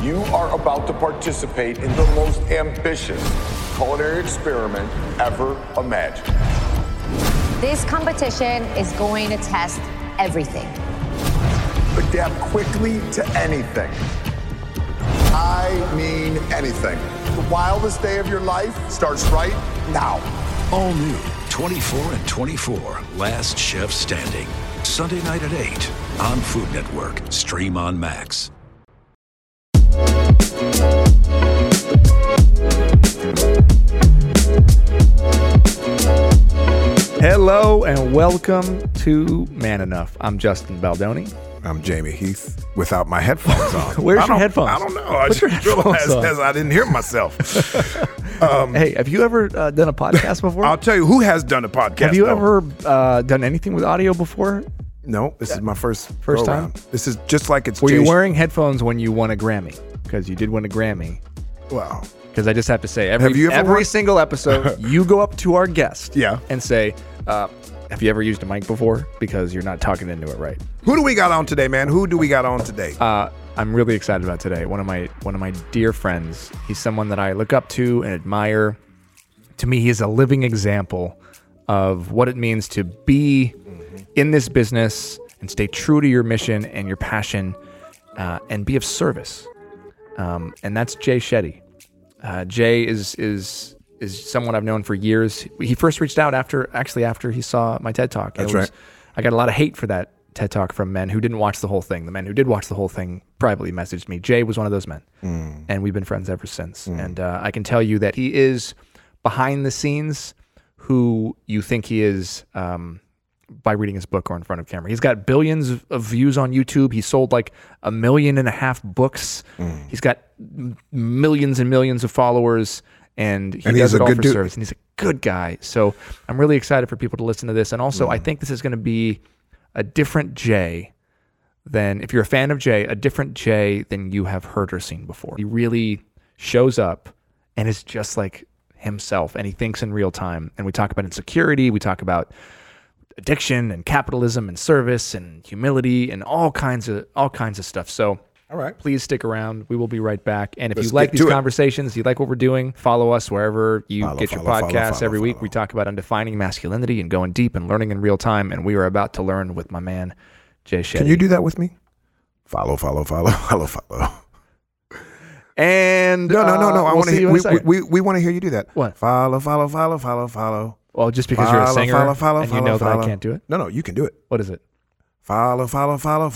You are about to participate in the most ambitious culinary experiment ever imagined. This competition is going to test everything. Adapt quickly to anything. I mean anything. The wildest day of your life starts right now. All new 24 and 24, Last Chef Standing. Sunday night at 8 on Food Network. Stream on Max. Hello and welcome to Man Enough. I'm Justin Baldoni. I'm Jamie Heath without my headphones on. Where's your headphones? I don't know. I just realized as I didn't hear myself. Hey, have you ever done a podcast before? I'll tell you who has done a podcast. Have you ever done anything with audio before? No, this is my first time. round. This is just like it's. Were you wearing headphones when you won a Grammy? Because you did win a Grammy. Wow. Because I just have to say, every single episode, you go up to our guest and say, have you ever used a mic before? Because you're not talking into it right. Who do we got on today, man? Who do we got on today? I'm really excited about today. One of my dear friends. He's someone that I look up to and admire. To me, he is a living example of what it means to be in this business and stay true to your mission and your passion and be of service. And that's Jay Shetty. Jay is someone I've known for years. He first reached out after he saw my TED Talk. That's right. I got a lot of hate for that TED Talk from men who didn't watch the whole thing. The men who did watch the whole thing privately messaged me. Jay was one of those men. And we've been friends ever since. And I can tell you that he is behind the scenes who you think he is by reading his book or in front of camera. He's got billions of views on YouTube. He sold like 1.5 million books. He's got millions and millions of followers, and he does it all for service. And he's a good guy. So I'm really excited for people to listen to this. And also, I think this is going to be a different Jay than, if you're a fan of Jay, a different Jay than you have heard or seen before. He really shows up and is just like himself, and he thinks in real time. And we talk about insecurity. We talk about addiction and capitalism and service and humility and all kinds of stuff. So all right, please stick around. We will be right back. And if you like these conversations, you like what we're doing, follow us wherever you get your podcasts. Every week we talk about undefining masculinity and going deep and learning in real time. And we are about to learn with my man, Jay Shetty. Can you do that with me? Follow. And no. I want to hear. We want to hear you do that. What? Follow. Well, just because you're a singer and you know that I can't do it? No, you can do it. What is it? Follow. Follow.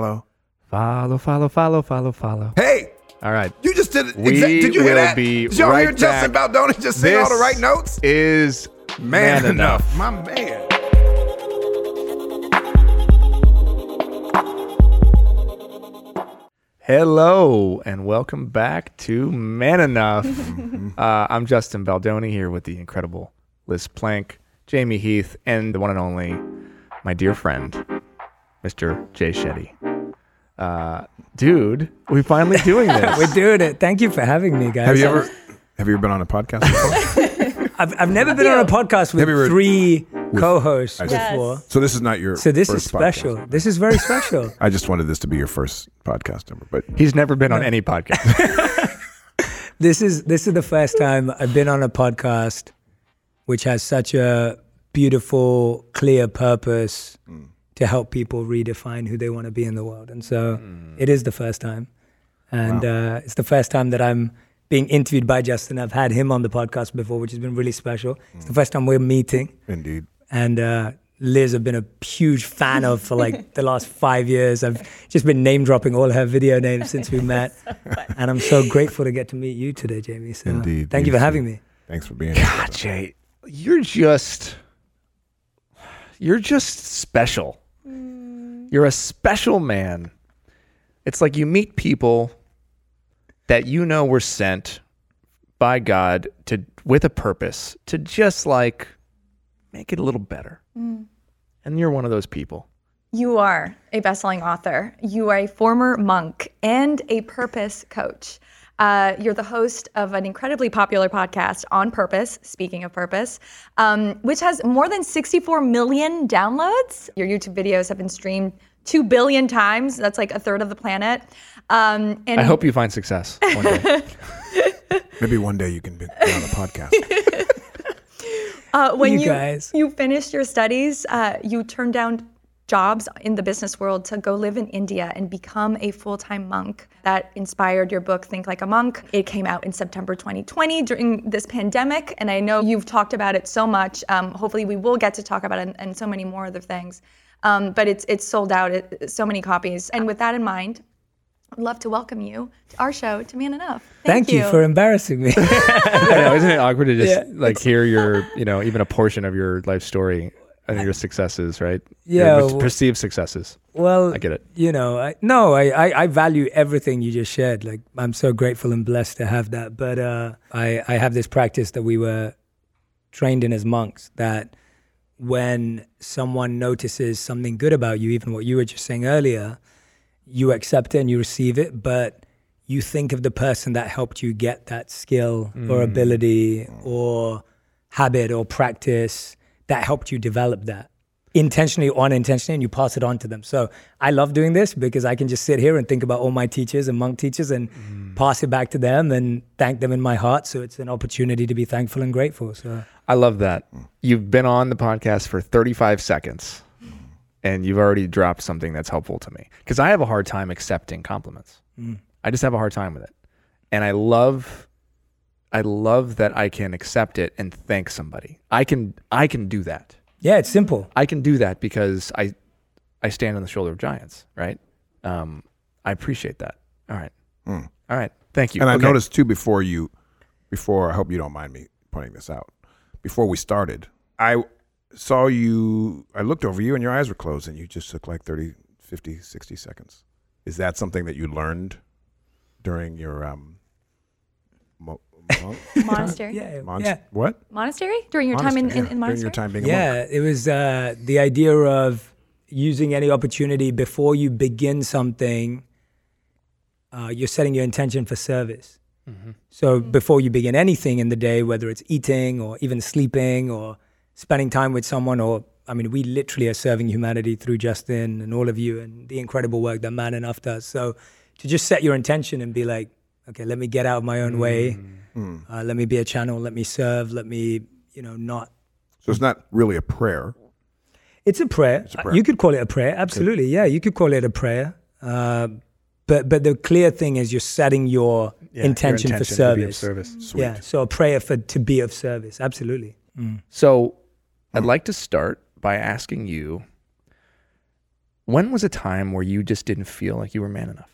Hey! All right. You just did it. Did you hear that? Did y'all hear Justin Baldoni just say all the right notes? Is Man Enough. My man. Hello, and welcome back to Man Enough. I'm Justin Baldoni here with the incredible Liz Plank, Jamie Heath, and the one and only, my dear friend, Mr. Jay Shetty. Dude, we're finally doing this. We're doing it. Thank you for having me, guys. Have you ever been on a podcast before? I've never been on a podcast with three co-hosts before. So this is not your So this first is special. podcast. This is very special. I just wanted this to be your first podcast ever, but He's never been on any podcast. This is the first time I've been on a podcast which has such a beautiful, clear purpose to help people redefine who they want to be in the world. And so it is the first time. And it's the first time that I'm being interviewed by Justin. I've had him on the podcast before, which has been really special. It's the first time we're meeting. indeed. And Liz, I've been a huge fan of for like the last 5 years. I've just been name dropping all her video names since we met. And I'm so grateful to get to meet you today, Jamie. So Indeed. thank you for having me. Thanks for being here. God, Jay, you're just special. You're a special man. It's like you meet people that you know were sent by God with a purpose to just like make it a little better. And you're one of those people. You are a best-selling author. You are a former monk and a purpose coach. You're the host of an incredibly popular podcast, On Purpose, speaking of purpose, which has more than 64 million downloads. Your YouTube videos have been streamed 2 billion times. That's like a third of the planet. And I hope you find success one day. Maybe one day you can be on a podcast. When you finished your studies, you turned down jobs in the business world to go live in India and become a full-time monk. That inspired your book, Think Like a Monk. It came out in September 2020 during this pandemic, and I know you've talked about it so much. Hopefully we will get to talk about it and so many more other things. But it's sold out, so many copies. And with that in mind, I'd love to welcome you to our show, to Man Enough. Thank you for embarrassing me. I know, isn't it awkward to just hear your, even a portion of your life story and your successes, right? Yeah. Your perceived successes. Well, I get it. I value everything you just shared. Like, I'm so grateful and blessed to have that. But I have this practice that we were trained in as monks, that when someone notices something good about you, even what you were just saying earlier, you accept it and you receive it, but you think of the person that helped you get that skill or ability or habit or practice that helped you develop that, intentionally or unintentionally, and you pass it on to them. So I love doing this because I can just sit here and think about all my teachers and monk teachers and pass it back to them and thank them in my heart. So it's an opportunity to be thankful and grateful. So I love that. You've been on the podcast for 35 seconds and you've already dropped something that's helpful to me, because I have a hard time accepting compliments. I just have a hard time with it. And I love that I can accept it and thank somebody. I can do that. Yeah, it's simple. I can do that because I stand on the shoulder of giants, right? I appreciate that. All right. All right. Thank you. And I noticed too, before I hope you don't mind me pointing this out, before we started, I saw you, I looked over you and your eyes were closed and you just took like 30, 50, 60 seconds. Is that something that you learned during your monastery? What? Monastery? During your time in monastery? During your time being a monk. Yeah, it was the idea of using any opportunity before you begin something. You're setting your intention for service. So before you begin anything in the day, whether it's eating or even sleeping or spending time with someone, we literally are serving humanity through Justin and all of you and the incredible work that Man Enough does. So to just set your intention and be like, okay, let me get out of my own way. Let me be a channel. Let me serve. Let me, not. So it's not really a prayer. It's a prayer. You could call it a prayer. Absolutely. Yeah, you could call it a prayer. But the clear thing is you're setting your intention for service. To be of service. Sweet. Yeah, so a prayer to be of service. Absolutely. So I'd like to start by asking you, when was a time where you just didn't feel like you were man enough?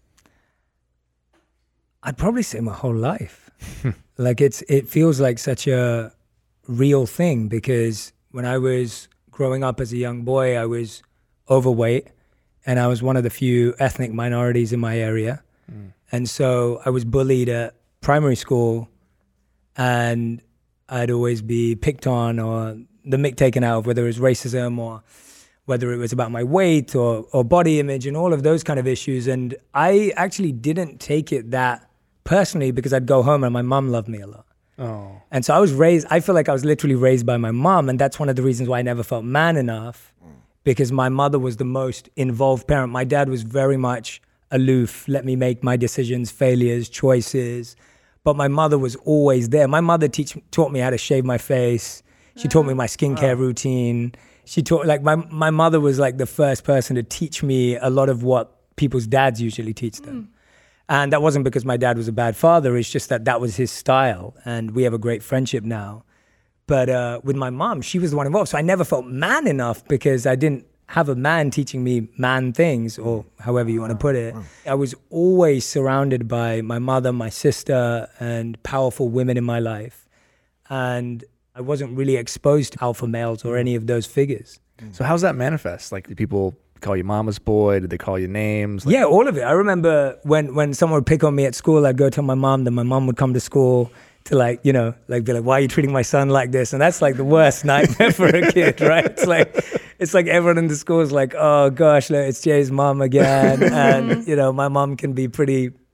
I'd probably say my whole life. Like it feels like such a real thing, because when I was growing up as a young boy, I was overweight and I was one of the few ethnic minorities in my area. And so I was bullied at primary school and I'd always be picked on or the mick taken out of, whether it was racism or whether it was about my weight or body image and all of those kind of issues. And I actually didn't take it that personally, because I'd go home and my mom loved me a lot. Oh. And so I feel like I was literally raised by my mom, and that's one of the reasons why I never felt man enough, because my mother was the most involved parent. My dad was very much aloof, let me make my decisions, failures, choices. But my mother was always there. My mother taught me how to shave my face. She taught me my skincare routine. She taught, my mother was like the first person to teach me a lot of what people's dads usually teach them. And that wasn't because my dad was a bad father. It's just that was his style. And we have a great friendship now. But with my mom, she was the one involved. So I never felt man enough because I didn't have a man teaching me man things, or however you want to put it. I was always surrounded by my mother, my sister, and powerful women in my life. And I wasn't really exposed to alpha males or any of those figures. So how's that manifest? Like, do people call you mama's boy? Did they call you names? Yeah, all of it. I remember when someone would pick on me at school, I'd go tell my mom, then my mom would come to school to be like, why are you treating my son like this? And that's like the worst nightmare for a kid, right? It's like everyone in the school is like, oh gosh, it's Jay's mom again. And, my mom can be pretty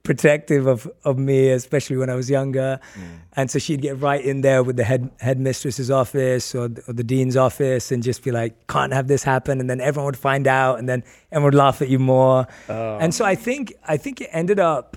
protective of me, especially when I was younger. And so she'd get right in there with the headmistress's office or the dean's office and just be like, can't have this happen. And then everyone would find out and then everyone would laugh at you more. And so I think it ended up,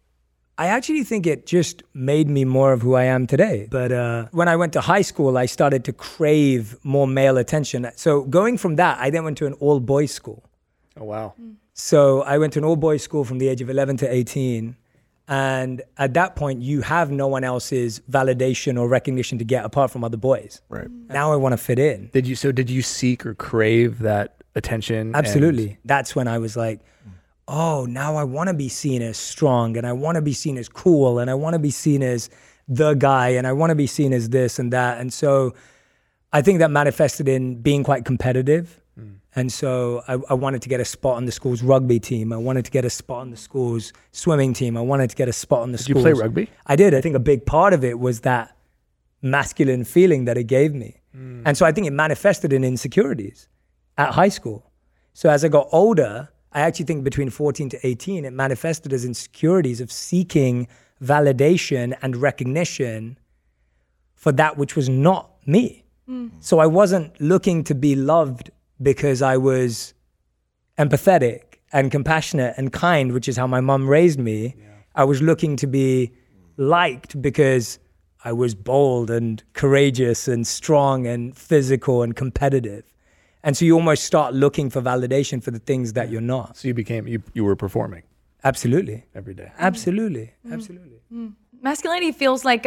I actually think it just made me more of who I am today. But when I went to high school, I started to crave more male attention. So going from that, I then went to an all-boys school. Oh, wow. So I went to an all-boys school from the age of 11 to 18. And at that point, you have no one else's validation or recognition to get apart from other boys. Right. Now I want to fit in. Did you seek or crave that attention? Absolutely. That's when I was like, oh, now I want to be seen as strong and I want to be seen as cool and I want to be seen as the guy and I want to be seen as this and that. And so I think that manifested in being quite competitive. And so I wanted to get a spot on the school's rugby team. I wanted to get a spot on the school's swimming team. I wanted to get a spot on the school's... Did you play rugby? I did. I think a big part of it was that masculine feeling that it gave me. And so I think it manifested in insecurities at high school. So as I got older, I actually think between 14 to 18, it manifested as insecurities of seeking validation and recognition for that which was not me. So I wasn't looking to be loved because I was empathetic and compassionate and kind, which is how my mom raised me. I was looking to be liked because I was bold and courageous and strong and physical and competitive. And so you almost start looking for validation for the things that you're not. So you were performing Absolutely. every day. Absolutely. Absolutely. Masculinity feels like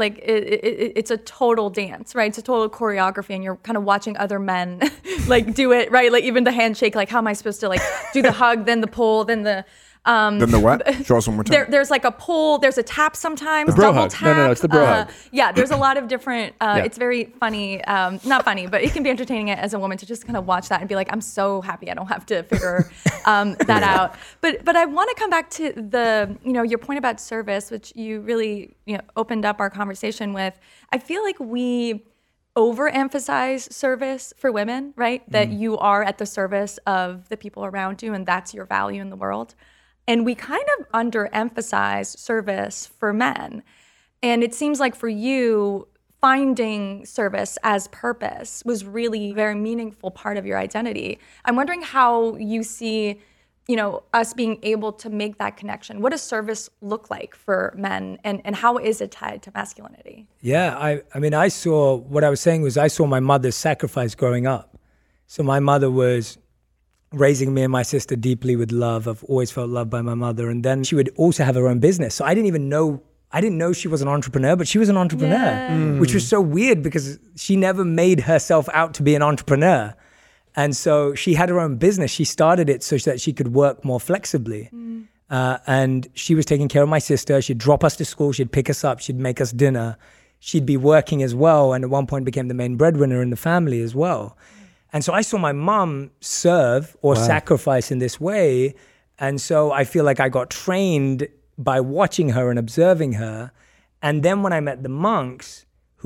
it's a total dance, right? It's a total choreography, and you're kind of watching other men like do it, right? Like even the handshake, like how am I supposed to like do the hug, then the pull, then the Then the what? Show us one more time. There's like a pull, there's a tap sometimes, The bro double hug. tap. No, it's the bro hug. Yeah, there's a lot of different, it's very funny, not funny, but it can be entertaining as a woman to just kind of watch that and be like, I'm so happy I don't have to figure that out. But I want to come back to your point about service, which you really, opened up our conversation with. I feel like we overemphasize service for women, right? That you are at the service of the people around you and that's your value in the world. And we kind of underemphasize service for men. And it seems like for you, finding service as purpose was really a very meaningful part of your identity. I'm wondering how you see, us being able to make that connection. What does service look like for men and how is it tied to masculinity? Yeah, I saw my mother's sacrifice growing up. So my mother was raising me and my sister deeply with love. I've always felt loved by my mother. And then she would also have her own business. So I didn't know she was an entrepreneur, but she was an entrepreneur, which was so weird because she never made herself out to be an entrepreneur. And so she had her own business. She started it so that she could work more flexibly. And she was taking care of my sister. She'd drop us to school. She'd pick us up. She'd make us dinner. She'd be working as well. And at one point became the main breadwinner in the family as well. And so I saw my mom serve or sacrifice in this way. And so I feel like I got trained by watching her and observing her. And then when I met the monks,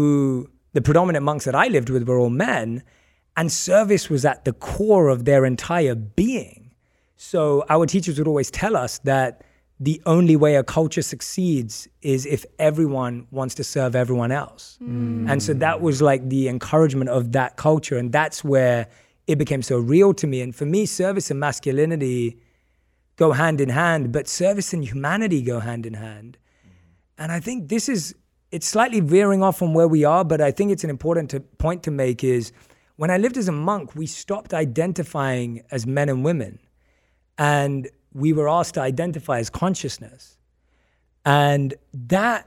the predominant monks that I lived with were all men, and service was at the core of their entire being. So our teachers would always tell us that the only way a culture succeeds is if everyone wants to serve everyone else. And so that was like the encouragement of that culture. And that's where it became so real to me. And for me, service and masculinity go hand in hand, but service and humanity go hand in hand. And I think it's slightly veering off from where we are, but I think it's an important point to make is when I lived as a monk, we stopped identifying as men and women. And we were asked to identify as consciousness. And that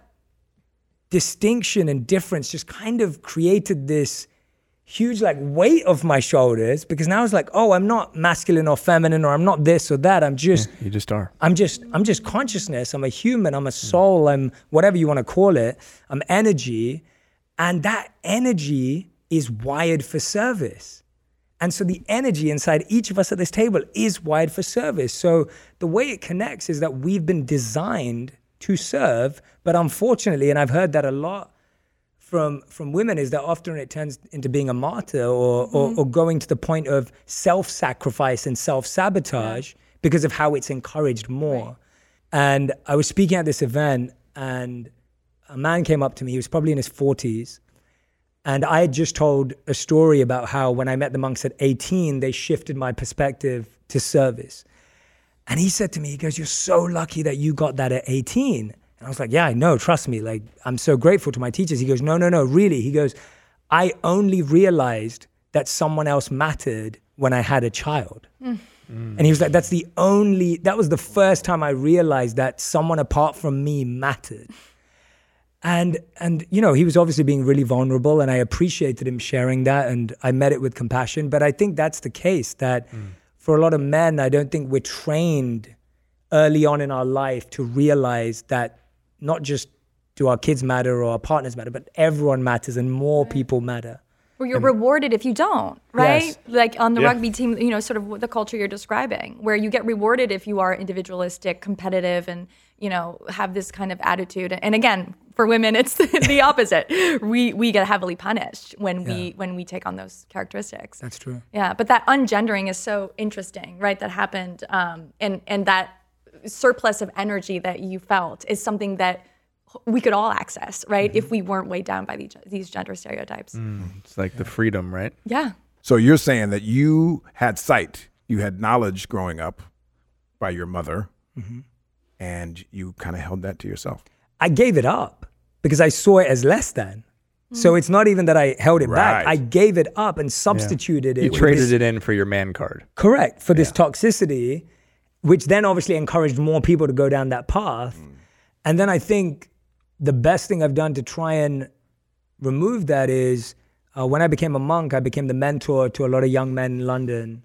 distinction and difference just kind of created this huge weight off my shoulders because now it's like, oh, I'm not masculine or feminine or I'm not this or that. I'm just... You just are. I'm just consciousness. I'm a human. I'm a soul. I'm whatever you want to call it. I'm energy. And that energy is wired for service. And so the energy inside each of us at this table is wired for service. So the way it connects is that we've been designed to serve, but unfortunately, and I've heard that a lot from women, is that often it turns into being a martyr or going to the point of self-sacrifice and self-sabotage because of how it's encouraged more. Right. And I was speaking at this event, and a man came up to me. He was probably in his 40s. And I had just told a story about how when I met the monks at 18, they shifted my perspective to service. And he said to me, he goes, "You're so lucky that you got that at 18. And I was like, "Yeah, I know, trust me. Like, I'm so grateful to my teachers." He goes, no, really. He goes, "I only realized that someone else mattered when I had a child." And he was like, that was the first time I realized that someone apart from me mattered. And you know, he was obviously being really vulnerable, and I appreciated him sharing that, and I met it with compassion. But I think that's the case, that for a lot of men, I don't think we're trained early on in our life to realize that not just do our kids matter or our partners matter, but everyone matters and more people matter. Or you're rewarded if you don't, right? Yes. Like on the rugby team, you know, sort of the culture you're describing, where you get rewarded if you are individualistic, competitive, and, you know, have this kind of attitude. And again, for women, it's the opposite. We get heavily punished when we take on those characteristics. That's true. Yeah, but that ungendering is so interesting, right? That happened, and that surplus of energy that you felt is something that we could all access, right? If we weren't weighed down by these gender stereotypes. It's like the freedom, right? Yeah. So you're saying that you had sight, you had knowledge growing up by your mother, and you kind of held that to yourself. I gave it up because I saw it as less than. So it's not even that I held it back. Right. I gave it up and substituted it. You with traded this- it in for your man card. Correct, for this toxicity, which then obviously encouraged more people to go down that path. And then I think the best thing I've done to try and remove that is when I became a monk, I became the mentor to a lot of young men in London.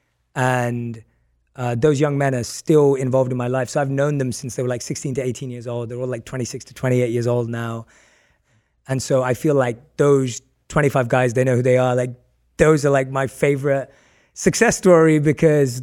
And those young men are still involved in my life. So I've known them since they were like 16 to 18 years old. They're all like 26 to 28 years old now. And so I feel like those 25 guys, they know who they are. Like those are like my favorite success story, because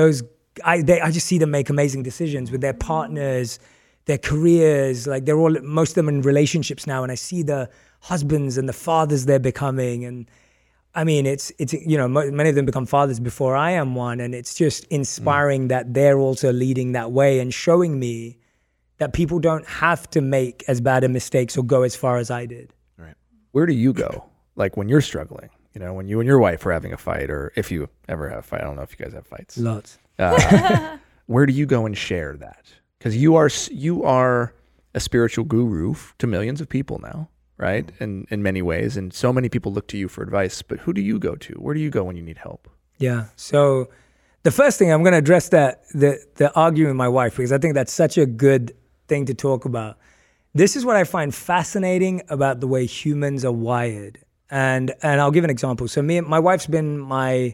I just see them make amazing decisions with their partners, their careers. Like most of them in relationships now, and I see the husbands and the fathers they're becoming. And I mean, it's you know, many of them become fathers before I am one, and it's just inspiring that they're also leading that way and showing me that people don't have to make as bad a mistakes or go as far as I did. Right. Where do you go? Like when you're struggling, you know, when you and your wife are having a fight, or if you ever have a fight. I don't know if you guys have fights. Lots. Where do you go and share that? Because you are a spiritual guru to millions of people now, right? In many ways, and so many people look to you for advice. But who do you go to? Where do you go when you need help? Yeah. So the first thing I'm going to address the argument with my wife, because I think that's such a good thing to talk about. This is what I find fascinating about the way humans are wired. And I'll give an example. So my wife's been my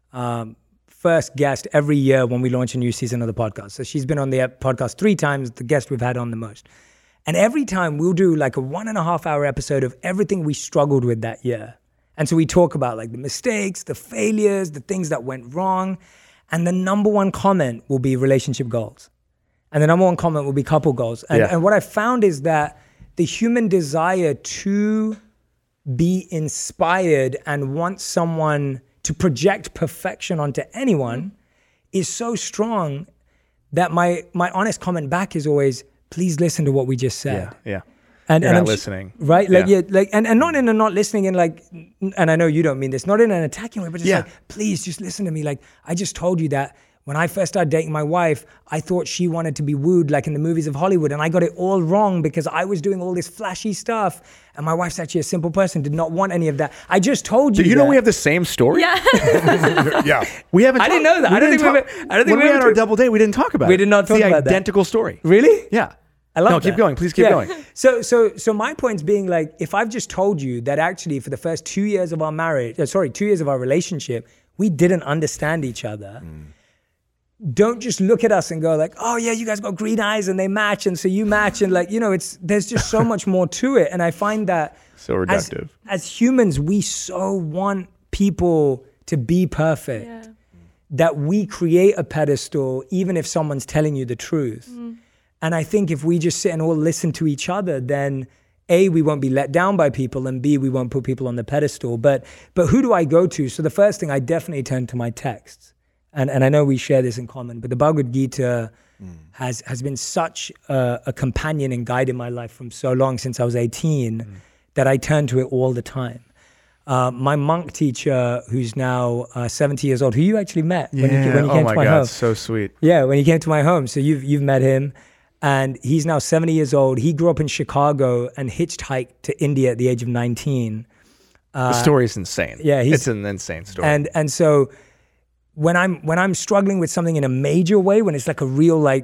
first guest every year when we launch a new season of the podcast. So she's been on the podcast 3 times, the guest we've had on the most. And every time we'll do like a 1.5 hour episode of everything we struggled with that year. And so we talk about like the mistakes, the failures, the things that went wrong. And the number one comment will be relationship goals. And the number one comment will be couple goals. And what I found is that the human desire to be inspired and want someone to project perfection onto anyone is so strong that my honest comment back is always, please listen to what we just said. Yeah. And You're I'm not listening. Right? Like, and not in a not listening in like, and I know you don't mean this, not in an attacking way, but just like, please just listen to me. Like, I just told you that when I first started dating my wife, I thought she wanted to be wooed like in the movies of Hollywood, and I got it all wrong because I was doing all this flashy stuff, and my wife's actually a simple person, did not want any of that. I just told you. Do you know that. we have the same story? Yeah. Yeah. We haven't. I didn't know that. I don't think when we had our double date, we didn't talk about it. We did not talk It's about the that. identical story. Really? Yeah. I love No, that. keep going. Please keep going. So my point's being like, if I've just told you that actually for the first 2 years of our marriage, 2 years of our relationship, we didn't understand each other. Don't just look at us and go like, oh yeah, you guys got green eyes and they match, and so you match, and like, you know, there's just so much more to it. And I find that So reductive. as humans, we so want people to be perfect that we create a pedestal even if someone's telling you the truth. And I think if we just sit and all listen to each other, then A, we won't be let down by people, and B, we won't put people on the pedestal. But who do I go to? So the first thing, I definitely turn to my texts. And I know we share this in common, but the Bhagavad Gita has been such a companion and guide in my life from so long, since I was 18, that I turn to it all the time. My monk teacher, who's now 70 years old, who you actually met when you came to my home. So sweet. Yeah, when he came to my home. So you've met him, and he's now 70 years old. He grew up in Chicago and hitchhiked to India at the age of 19. The story is insane. Yeah, it's an insane story. And so when I'm struggling with something in a major way, when it's like a real like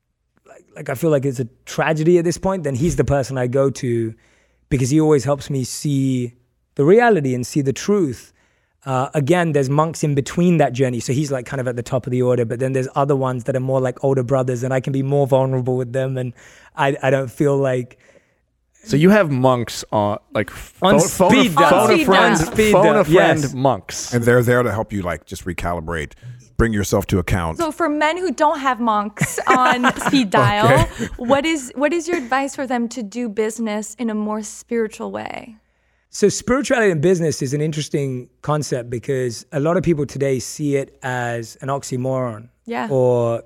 I feel like it's a tragedy at this point, then he's the person I go to, because he always helps me see the reality and see the truth. Again, there's monks in between that journey. So he's like kind of at the top of the order, but then there's other ones that are more like older brothers, and I can be more vulnerable with them. And I don't feel like... So you have monks on like on speed dial. Phone a friend monks. And they're there to help you like just recalibrate, bring yourself to account. So for men who don't have monks on speed dial, what is your advice for them to do business in a more spiritual way? So spirituality and business is an interesting concept, because a lot of people today see it as an oxymoron or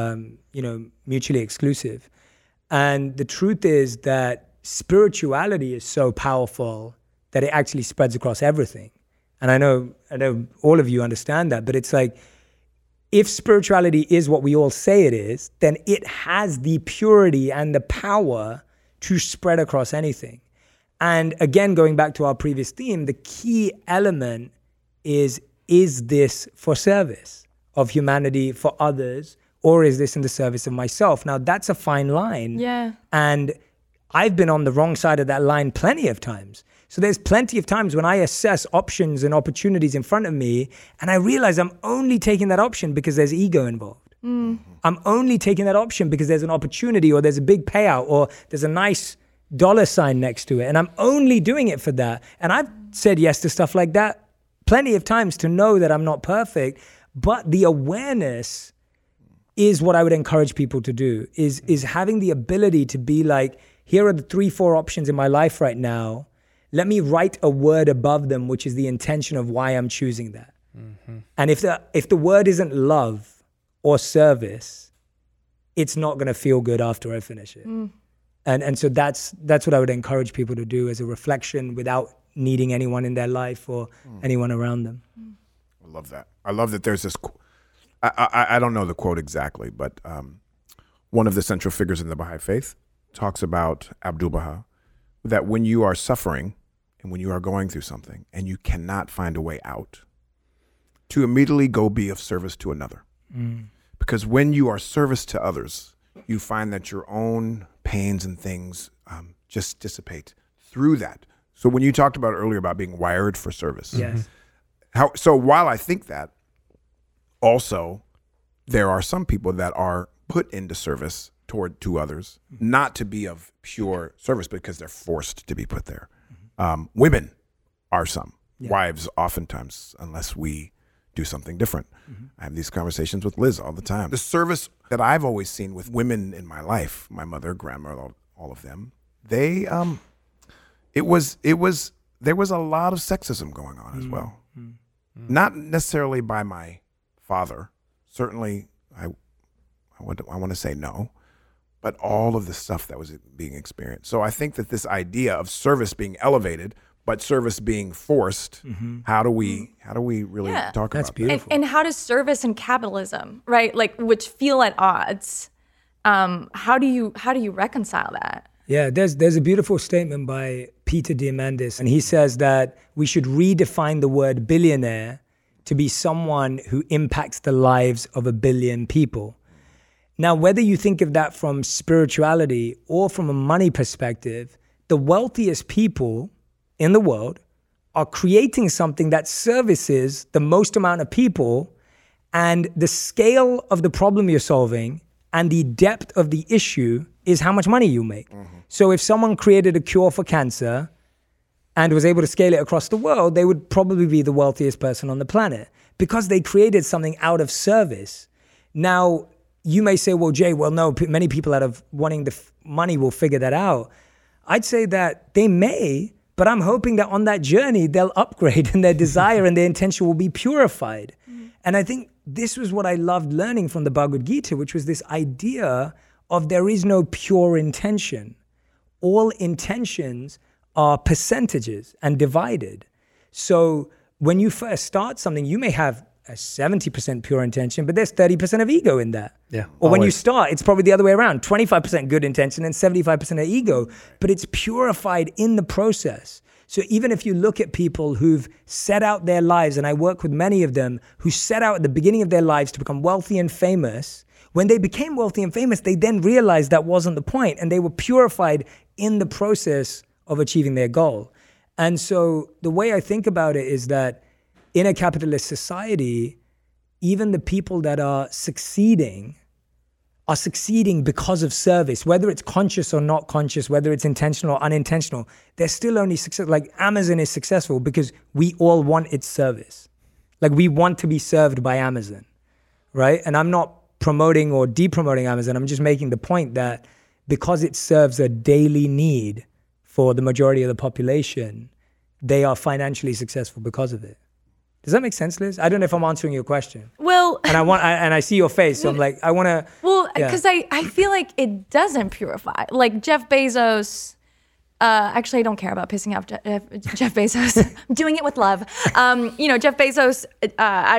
mutually exclusive. And the truth is that spirituality is so powerful that it actually spreads across everything. And I know all of you understand that, but it's like, if spirituality is what we all say it is, then it has the purity and the power to spread across anything. And again, going back to our previous theme, the key element is this for service of humanity, for others, or is this in the service of myself? Now, that's a fine line. Yeah. And I've been on the wrong side of that line plenty of times. So there's plenty of times when I assess options and opportunities in front of me, and I realize I'm only taking that option because there's ego involved. I'm only taking that option because there's an opportunity, or there's a big payout, or there's a nice dollar sign next to it. And I'm only doing it for that. And I've said yes to stuff like that plenty of times to know that I'm not perfect. But the awareness is what I would encourage people to do, is having the ability to be like, here are the 3-4 options in my life right now. Let me write a word above them, which is the intention of why I'm choosing that. And if the word isn't love or service, it's not going to feel good after I finish it. And so that's what I would encourage people to do, as a reflection, without needing anyone in their life or anyone around them. I love that. I love that there's this, I don't know the quote exactly, but one of the central figures in the Baha'i faith talks about Abdu'l-Baha, that when you are suffering and when you are going through something and you cannot find a way out, to immediately go be of service to another. Because when you are service to others, you find that your own pains and things just dissipate through that. So when you talked about earlier about being wired for service, so while I think that, also there are some people that are put into service to others, not to be of pure service because they're forced to be put there. Women are some. Wives oftentimes, unless we do something different. I have these conversations with Liz all the time. The service that I've always seen with women in my life, my mother, grandmother, all of them, there was a lot of sexism going on as well. Not necessarily by my father. Certainly, I want to say no, but all of the stuff that was being experienced. So I think that this idea of service being elevated, but service being forced, how do we really talk about beautiful. And how does service and capitalism, right, like, which feel at odds, how do you reconcile that? Yeah, there's a beautiful statement by Peter Diamandis, and he says that we should redefine the word billionaire to be someone who impacts the lives of 1 billion people. Now, whether you think of that from spirituality or from a money perspective, the wealthiest people in the world are creating something that services the most amount of people, and the scale of the problem you're solving and the depth of the issue is how much money you make. So if someone created a cure for cancer and was able to scale it across the world, they would probably be the wealthiest person on the planet because they created something out of service. Now, you may say, well, Jay, no, many people out of wanting the money will figure that out. I'd say that they may, but I'm hoping that on that journey, they'll upgrade and their desire and their intention will be purified. And I think this was what I loved learning from the Bhagavad Gita, which was this idea of there is no pure intention. All intentions are percentages and divided. So when you first start something, you may have a 70% pure intention, but there's 30% of ego in that. Yeah. Or when you start, it's probably the other way around, 25% good intention and 75% of ego, but it's purified in the process. So even if you look at people who've set out their lives, and I work with many of them, who set out at the beginning of their lives to become wealthy and famous, when they became wealthy and famous, they then realized that wasn't the point, and they were purified in the process of achieving their goal. And so the way I think about it is that in a capitalist society, even the people that are succeeding because of service, whether it's conscious or not conscious, whether it's intentional or unintentional, they're still only successful. Like Amazon is successful because we all want its service. Like we want to be served by Amazon, right? And I'm not promoting or depromoting Amazon. I'm just making the point that because it serves a daily need for the majority of the population, they are financially successful because of it. Does that make sense, Liz? I don't know if I'm answering your question. Well, and I see your face, so I'm like, I want to. Well, because I feel like it doesn't purify. Like Jeff Bezos. Actually, I don't care about pissing off Jeff Bezos. I'm doing it with love. Jeff Bezos. I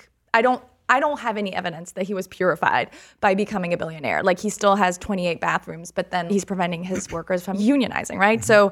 don't have any evidence that he was purified by becoming a billionaire. Like he still has 28 bathrooms, but then he's preventing his workers from unionizing, right? So,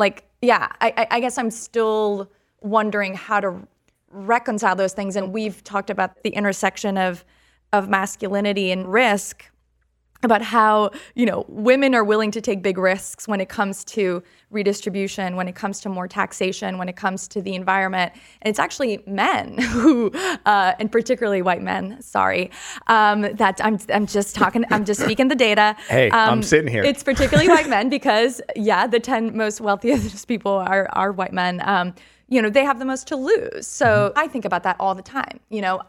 I guess I'm still wondering how to reconcile those things. And we've talked about the intersection of masculinity and risk, about how, women are willing to take big risks when it comes to redistribution, when it comes to more taxation, when it comes to the environment. And it's actually men who, and particularly white men, that I'm just speaking the data. Hey, I'm sitting here. It's particularly white men because, the 10 most wealthiest people are white men. They have the most to lose. So I think about that all the time.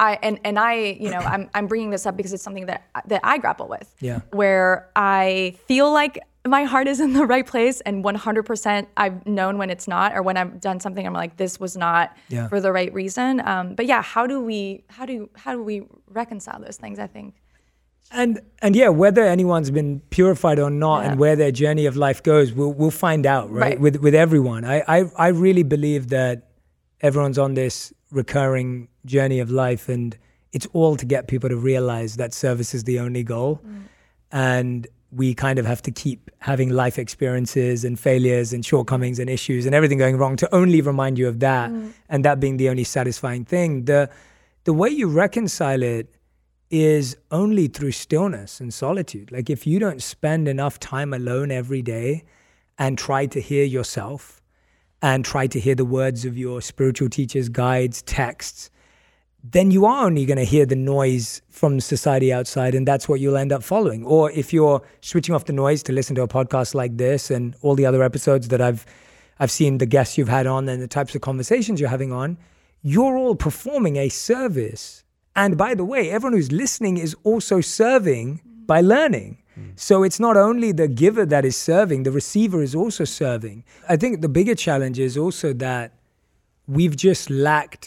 I'm bringing this up because it's something that I grapple with. Yeah. Where I feel like my heart is in the right place, and 100% I've known when it's not, or when I've done something I'm like, this was not for the right reason. How do we reconcile those things? I think. And whether anyone's been purified or not, and where their journey of life goes, we'll find out, right? With everyone. I really believe that everyone's on this recurring journey of life, and it's all to get people to realize that service is the only goal. And we kind of have to keep having life experiences and failures and shortcomings and issues and everything going wrong to only remind you of that, and that being the only satisfying thing. The way you reconcile it is only through stillness and solitude. Like if you don't spend enough time alone every day and try to hear yourself and try to hear the words of your spiritual teachers, guides, texts, then you are only going to hear the noise from society outside, and that's what you'll end up following. Or if you're switching off the noise to listen to a podcast like this and all the other episodes that I've seen the guests you've had on and the types of conversations you're having on, you're all performing a service. And by the way, everyone who's listening is also serving by learning. So it's not only the giver that is serving, the receiver is also serving. I think the bigger challenge is also that we've just lacked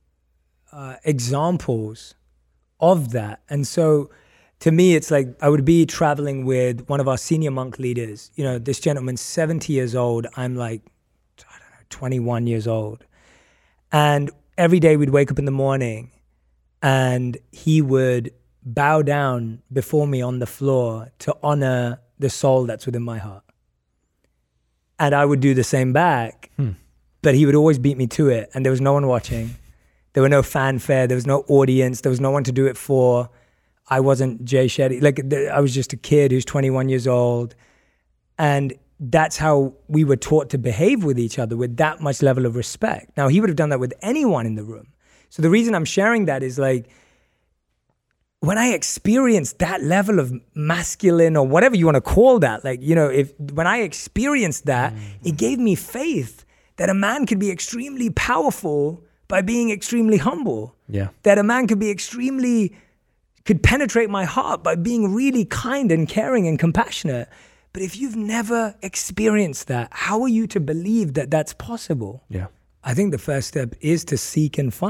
examples of that. And so to me, it's like I would be traveling with one of our senior monk leaders. This gentleman's 70 years old. I'm like, 21 years old. And every day we'd wake up in the morning and he would bow down before me on the floor to honor the soul that's within my heart. And I would do the same back, but he would always beat me to it. And there was no one watching. There were no fanfare. There was no audience. There was no one to do it for. I wasn't Jay Shetty. I was just a kid who's 21 years old. And that's how we were taught to behave with each other, with that much level of respect. Now, he would have done that with anyone in the room. So the reason I'm sharing that is like, when I experienced that level of masculine or whatever you want to call that, when I experienced that, it gave me faith that a man could be extremely powerful by being extremely humble. Yeah. That a man could penetrate my heart by being really kind and caring and compassionate. But if you've never experienced that, how are you to believe that that's possible? Yeah. I think the first step is to seek and find.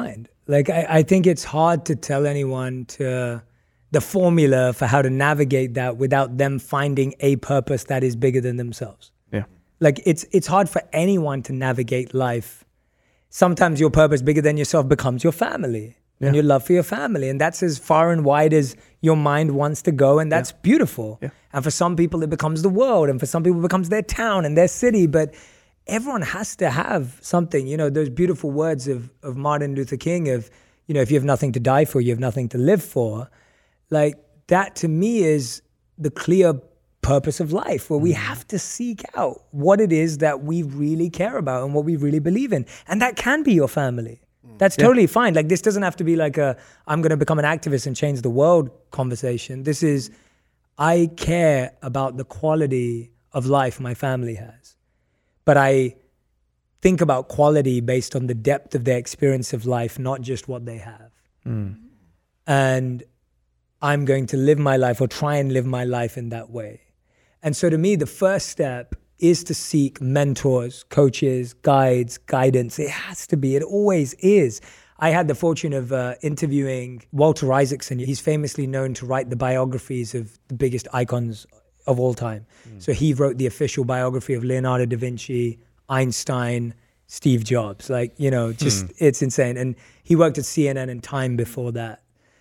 Like, I think it's hard to tell anyone the formula for how to navigate that without them finding a purpose that is bigger than themselves. Yeah. Like, it's hard for anyone to navigate life. Sometimes your purpose bigger than yourself becomes your family and your love for your family. And that's as far and wide as your mind wants to go. And that's beautiful. Yeah. And for some people, it becomes the world. And for some people, it becomes their town and their city. But everyone has to have something. You know, those beautiful words of Martin Luther King of, you know, if you have nothing to die for, you have nothing to live for. Like, that to me is the clear purpose of life, where we have to seek out what it is that we really care about and what we really believe in. And that can be your family. That's totally fine. Like, this doesn't have to be like I'm going to become an activist and change the world conversation. This is, I care about the quality of life my family has. But I think about quality based on the depth of their experience of life, not just what they have. And I'm going to live my life, or try and live my life in that way. And so to me, the first step is to seek mentors, coaches, guides, guidance. It has to be. It always is. I had the fortune of interviewing Walter Isaacson. He's famously known to write the biographies of the biggest icons of all time. So he wrote the official biography of Leonardo da Vinci, Einstein, Steve Jobs. Like, you know, just it's insane. And he worked at CNN and Time before that.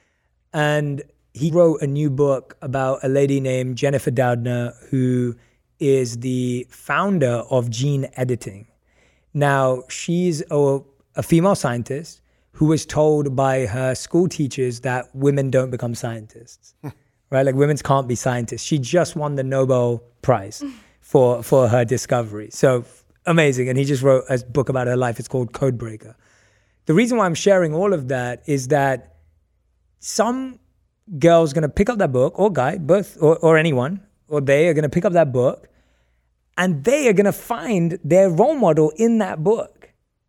And he wrote a new book about a lady named Jennifer Doudna, who is the founder of gene editing. Now, she's a female scientist who was told by her school teachers that women don't become scientists, right? Like, women can't be scientists. She just won the Nobel Prize for her discovery. So amazing. And he just wrote a book about her life. It's called Codebreaker. The reason why I'm sharing all of that is that some girl's going to pick up that book, or guy, both, or anyone, or they are going to pick up that book, and they are going to find their role model in that book.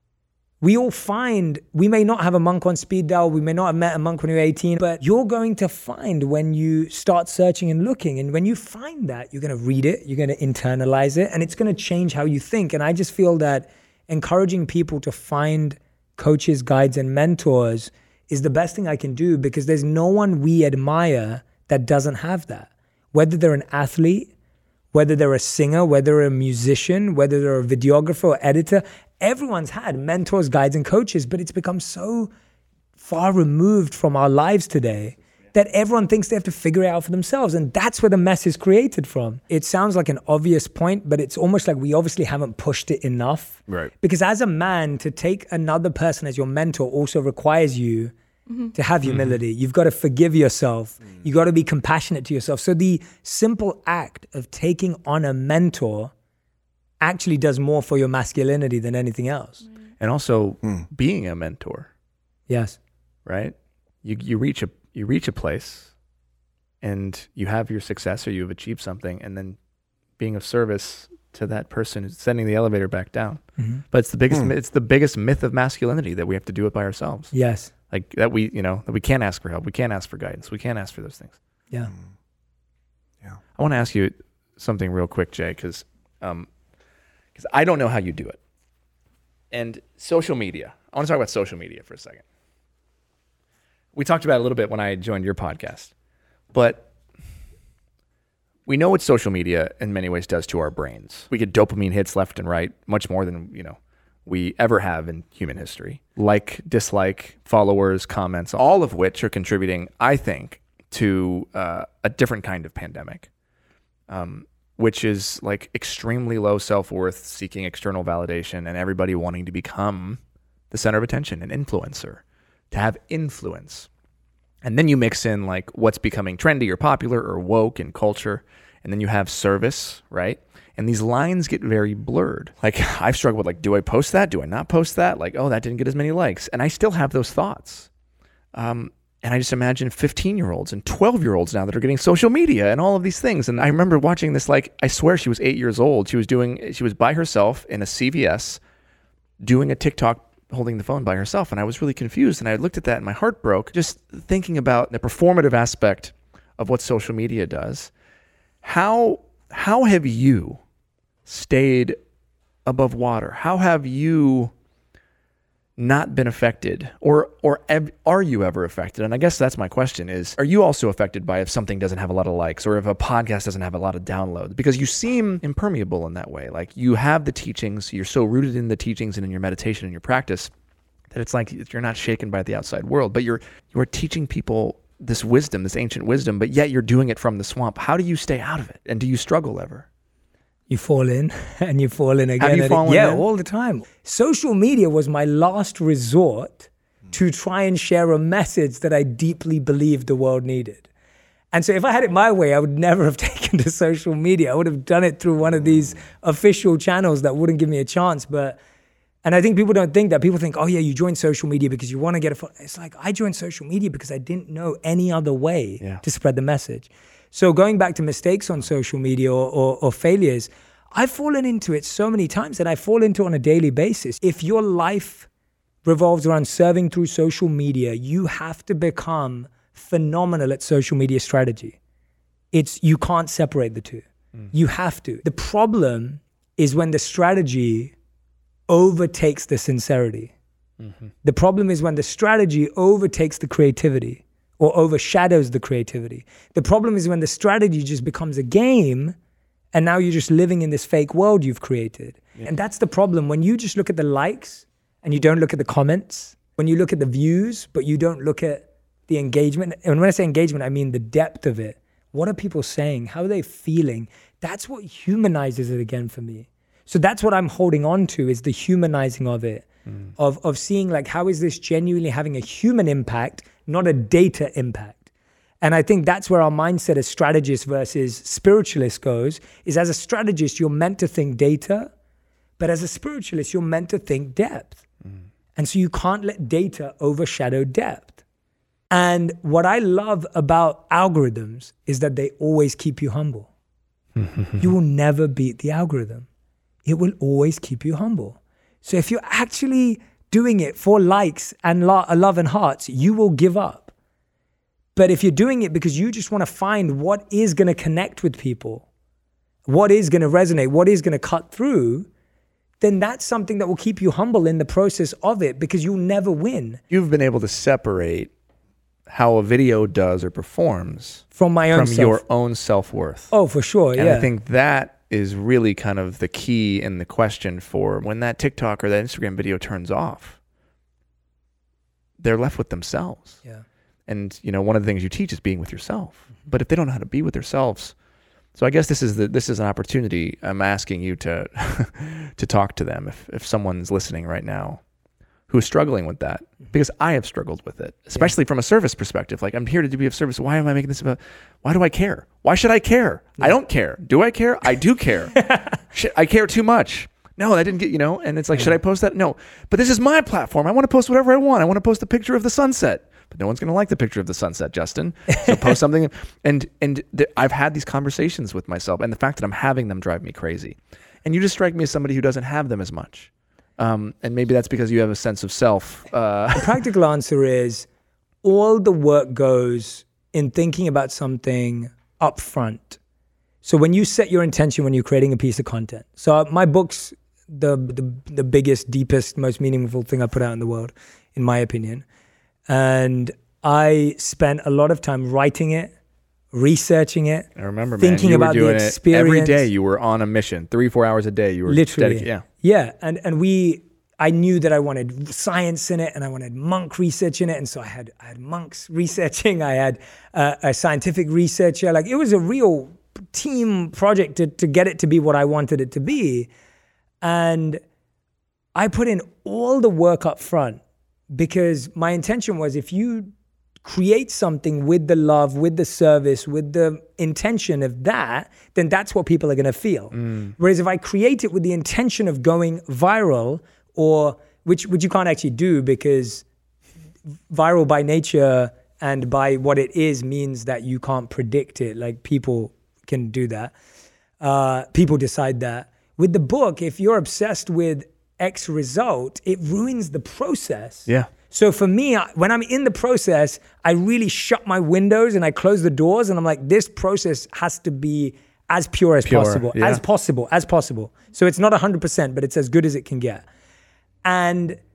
We may not have a monk on speed dial, we may not have met a monk when we were 18, but you're going to find when you start searching and looking, and when you find that, you're going to read it, you're going to internalize it, and it's going to change how you think. And I just feel that encouraging people to find coaches, guides, and mentors is the best thing I can do, because there's no one we admire that doesn't have that. Whether they're an athlete, whether they're a singer, whether they're a musician, whether they're a videographer or editor, everyone's had mentors, guides, and coaches, but it's become so far removed from our lives today that everyone thinks they have to figure it out for themselves. And that's where the mess is created from. It sounds like an obvious point, but it's almost like we obviously haven't pushed it enough. Right. Because as a man, to take another person as your mentor also requires you to have humility. You've got to forgive yourself. You got to be compassionate to yourself. So the simple act of taking on a mentor actually does more for your masculinity than anything else. And also being a mentor. Yes. Right? You reach a place and you have your success, or you've achieved something, and then being of service to that person who's sending the elevator back down. But it's the biggest myth of masculinity that we have to do it by ourselves. Yes. Like that we can't ask for help. We can't ask for guidance. We can't ask for those things. Yeah. Yeah. I want to ask you something real quick, Jay, because I don't know how you do it. And social media. I want to talk about social media for a second. We talked about it a little bit when I joined your podcast, but we know what social media in many ways does to our brains. We get dopamine hits left and right, much more than, we ever have in human history. Like, dislike, followers, comments, all of which are contributing, I think, to a different kind of pandemic, which is like extremely low self-worth, seeking external validation, and everybody wanting to become the center of attention, an influencer, to have influence. And then you mix in like what's becoming trendy or popular or woke in culture, and then you have service, right? And these lines get very blurred. Like, I've struggled with, like, do I post that? Do I not post that? Like, oh, that didn't get as many likes. And I still have those thoughts. And I just imagine 15-year-olds and 12-year-olds now that are getting social media and all of these things. And I remember watching this, like, I swear she was 8 years old. She was by herself in a CVS doing a TikTok holding the phone by herself. And I was really confused. And I looked at that and my heart broke, just thinking about the performative aspect of what social media does. How have you stayed above water? How have you not been affected, or are you ever affected? And I guess that's my question is, are you also affected by if something doesn't have a lot of likes or if a podcast doesn't have a lot of downloads? Because you seem impermeable in that way. Like you have the teachings, you're so rooted in the teachings and in your meditation and your practice that it's like you're not shaken by the outside world, but you're teaching people this wisdom, this ancient wisdom, but yet you're doing it from the swamp. How do you stay out of it? And do you struggle ever? You fall in and you fall in again. Have you fallen in? Yeah, all the time. Social media was my last resort to try and share a message that I deeply believed the world needed. And so if I had it my way, I would never have taken to social media. I would have done it through one of these official channels that wouldn't give me a chance. And I think people don't think that. People think, oh yeah, you joined social media because you want to get a follow. It's like, I joined social media because I didn't know any other way to spread the message. So going back to mistakes on social media or failures, I've fallen into it so many times and I fall into it on a daily basis. If your life revolves around serving through social media, you have to become phenomenal at social media strategy. You can't separate the two. You have to. The problem is when the strategy overtakes the sincerity. The problem is when the strategy overtakes the creativity or overshadows the creativity. The problem is when the strategy just becomes a game and now you're just living in this fake world you've created. And that's the problem. When you just look at the likes and you don't look at the comments, when you look at the views, but you don't look at the engagement. And when I say engagement, I mean the depth of it. What are people saying? How are they feeling? That's what humanizes it again for me. So that's what I'm holding on to, is the humanizing of it, of seeing like, how is this genuinely having a human impact, not a data impact? And I think that's where our mindset as strategists versus spiritualists goes, is as a strategist, you're meant to think data, but as a spiritualist, you're meant to think depth. And so you can't let data overshadow depth. And what I love about algorithms is that they always keep you humble. You will never beat the algorithm. It will always keep you humble. So if you're actually doing it for likes and love and hearts, you will give up. But if you're doing it because you just want to find what is going to connect with people, what is going to resonate, what is going to cut through, then that's something that will keep you humble in the process of it, because you'll never win. You've been able to separate how a video does or performs from your own self-worth. Oh, for sure, and I think that is really kind of the key in the question for when that TikTok or that Instagram video turns off. They're left with themselves. Yeah. And one of the things you teach is being with yourself. But if they don't know how to be with themselves, so I guess this is an opportunity. I'm asking you to to talk to them if someone's listening right now who is struggling with that, because I have struggled with it, especially from a service perspective. Like, I'm here to be of service. Why am I making this about? Why do I care? Why should I care? I don't care. Do I care? I do care. I care too much. No, that didn't get, and it's like, should I post that? No, but this is my platform. I want to post whatever I want. I want to post a picture of the sunset, but no one's going to like the picture of the sunset, Justin. So post something. I've had these conversations with myself, and the fact that I'm having them drive me crazy. And you just strike me as somebody who doesn't have them as much. And maybe that's because you have a sense of self. The practical answer is all the work goes in thinking about something up front. So when you set your intention when you're creating a piece of content. So my book's the biggest, deepest, most meaningful thing I put out in the world, in my opinion. And I spent a lot of time writing it, researching it. I remember, thinking man, about the experience. Every day you were on a mission, 3-4 hours a day. You were literally dedicated. Yeah. And I knew that I wanted science in it and I wanted monk research in it. And so I had monks researching. I had a scientific researcher. Like, it was a real team project to get it to be what I wanted it to be. And I put in all the work up front, because my intention was, if you create something with the love, with the service, with the intention of that, then that's what people are going to feel. Whereas if I create it with the intention of going viral, or which you can't actually do, because viral by nature and by what it is means that you can't predict it. Like, people can do that. People decide that. With the book, if you're obsessed with X result, it ruins the process. Yeah. So for me, when I'm in the process, I really shut my windows and I close the doors, and I'm like, this process has to be as pure as possible, yeah. as possible. So it's not 100%, but it's as good as it can get. And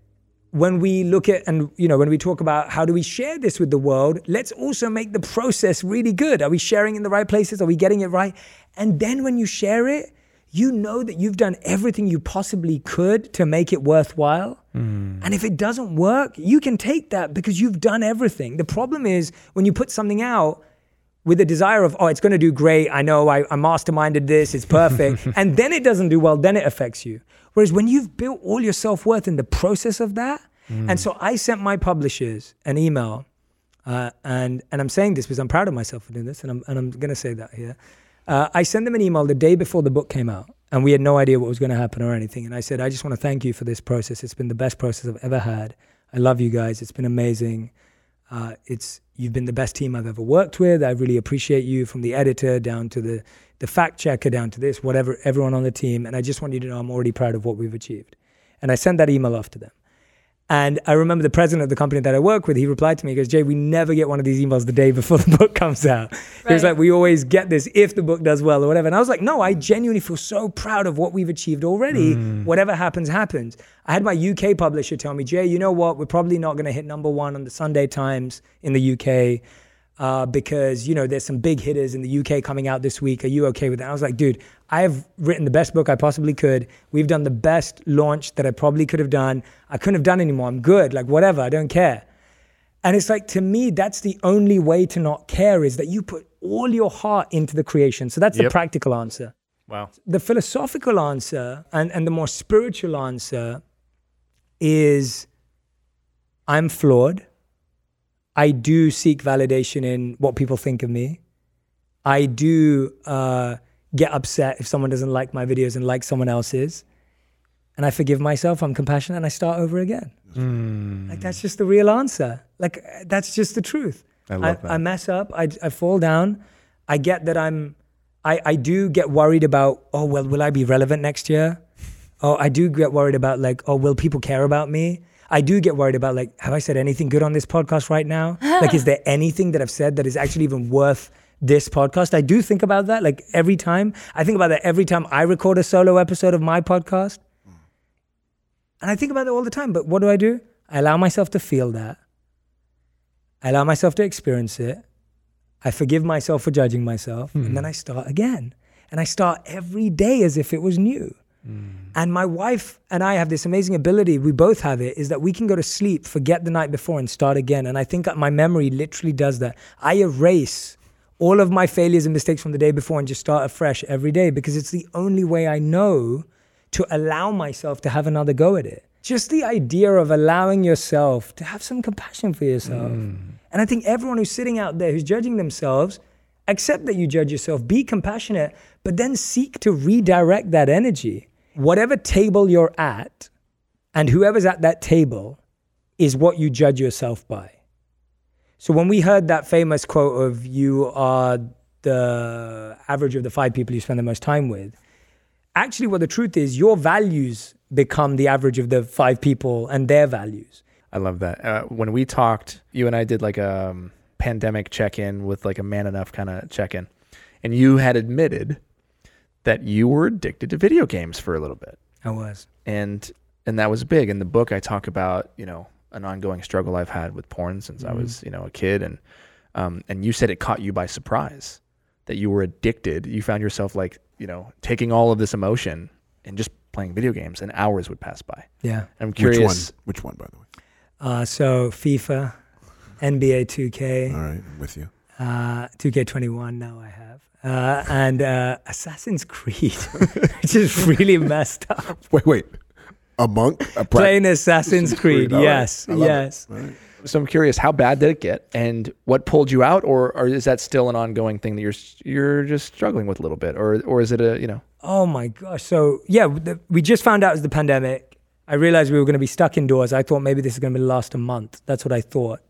when we look at, and when we talk about how do we share this with the world, let's also make the process really good. Are we sharing in the right places? Are we getting it right? And then when you share it, you know that you've done everything you possibly could to make it worthwhile. And if it doesn't work, you can take that because you've done everything. The problem is when you put something out with the desire of, it's going to do great. I know I masterminded this. It's perfect. And then it doesn't do well. Then it affects you. Whereas when you've built all your self-worth in the process of that, and so I sent my publishers an email, and I'm saying this because I'm proud of myself for doing this, and I'm going to say that here. I sent them an email the day before the book came out, and we had no idea what was going to happen or anything. And I said, I just want to thank you for this process. It's been the best process I've ever had. I love you guys. It's been amazing. You've been the best team I've ever worked with. I really appreciate you, from the editor down to the fact checker down to this, whatever, everyone on the team. And I just want you to know I'm already proud of what we've achieved. And I sent that email off to them. And I remember the president of the company that I work with, he replied to me, he goes, Jay, we never get one of these emails the day before the book comes out. He was like, we always get this if the book does well or whatever. And I was like, no, I genuinely feel so proud of what we've achieved already. Whatever happens, happens. I had my UK publisher tell me, Jay, you know what? We're probably not going to hit #1 on the Sunday Times in the UK because, there's some big hitters in the UK coming out this week. Are you okay with that? I was like, dude, I have written the best book I possibly could. We've done the best launch that I probably could have done. I couldn't have done anymore. I'm good. Like, whatever. I don't care. And it's like, to me, that's the only way to not care, is that you put all your heart into the creation. So that's the practical answer. Wow. The philosophical answer and the more spiritual answer is, I'm flawed. I do seek validation in what people think of me. I do get upset if someone doesn't like my videos and like someone else's. And I forgive myself, I'm compassionate, and I start over again. Like, that's just the real answer. Like, that's just the truth. I love that. I mess up, I fall down. I get that I do get worried about, will I be relevant next year? I do get worried about, like, will people care about me? I do get worried about, like, have I said anything good on this podcast right now? Like, is there anything that I've said that is actually even worth this podcast? I do think about that, like, every time. I think about that every time I record a solo episode of my podcast. And I think about it all the time. But what do? I allow myself to feel that. I allow myself to experience it. I forgive myself for judging myself. And then I start again. And I start every day as if it was new. And my wife and I have this amazing ability, we both have it, is that we can go to sleep, forget the night before, and start again. And I think that my memory literally does that. I erase all of my failures and mistakes from the day before and just start afresh every day, because it's the only way I know to allow myself to have another go at it. Just the idea of allowing yourself to have some compassion for yourself. And I think everyone who's sitting out there who's judging themselves, accept that you judge yourself, be compassionate, but then seek to redirect that energy. Whatever table you're at, and whoever's at that table is what you judge yourself by. So when we heard that famous quote of, you are the average of the 5 people you spend the most time with, actually what the truth is, your values become the average of the 5 people and their values. I love that. When we talked, you and I did like a pandemic check-in with like a man enough kind of check-in. And you had admitted that you were addicted to video games for a little bit. I was. And that was big. In the book, I talk about, an ongoing struggle I've had with porn since I was, a kid. And you said it caught you by surprise, that you were addicted. You found yourself like, taking all of this emotion and just playing video games, and hours would pass by. Yeah. I'm curious. Which one, by the way? So FIFA, NBA 2K. All right, I'm with you. 2K21 now I have. And Assassin's Creed, which is really messed up. Wait. A monk? Playing Assassin's Creed, yes. Yes. Right. So I'm curious, how bad did it get, and what pulled you out, or is that still an ongoing thing that you're just struggling with a little bit, or is it a Oh my gosh! So yeah, we just found out it was the pandemic. I realized we were going to be stuck indoors. I thought maybe this is going to last a month. That's what I thought,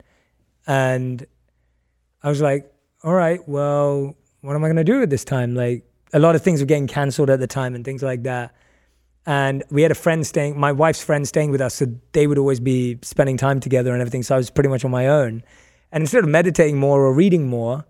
and I was like, all right, well, what am I going to do at this time? Like, a lot of things were getting canceled at the time and things like that. And we had a friend my wife's friend staying with us, so they would always be spending time together and everything. So I was pretty much on my own. And instead of meditating more or reading more,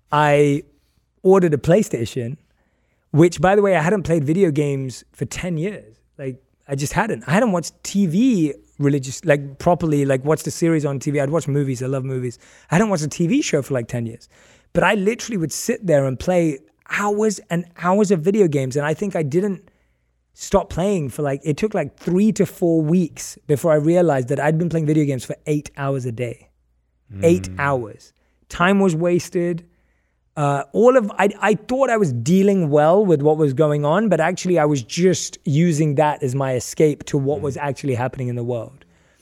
I ordered a PlayStation, which, by the way, I hadn't played video games for 10 years. Like, I just hadn't. I hadn't watched TV like properly, like watched a series on TV. I'd watch movies. I love movies. I hadn't watched a TV show for like 10 years. But I literally would sit there and play hours and hours of video games. And I think I didn't stop playing for it took like 3 to 4 weeks before I realized that I'd been playing video games for 8 hours a day. 8 hours. Time was wasted. I thought I was dealing well with what was going on, but actually I was just using that as my escape to what was actually happening in the world.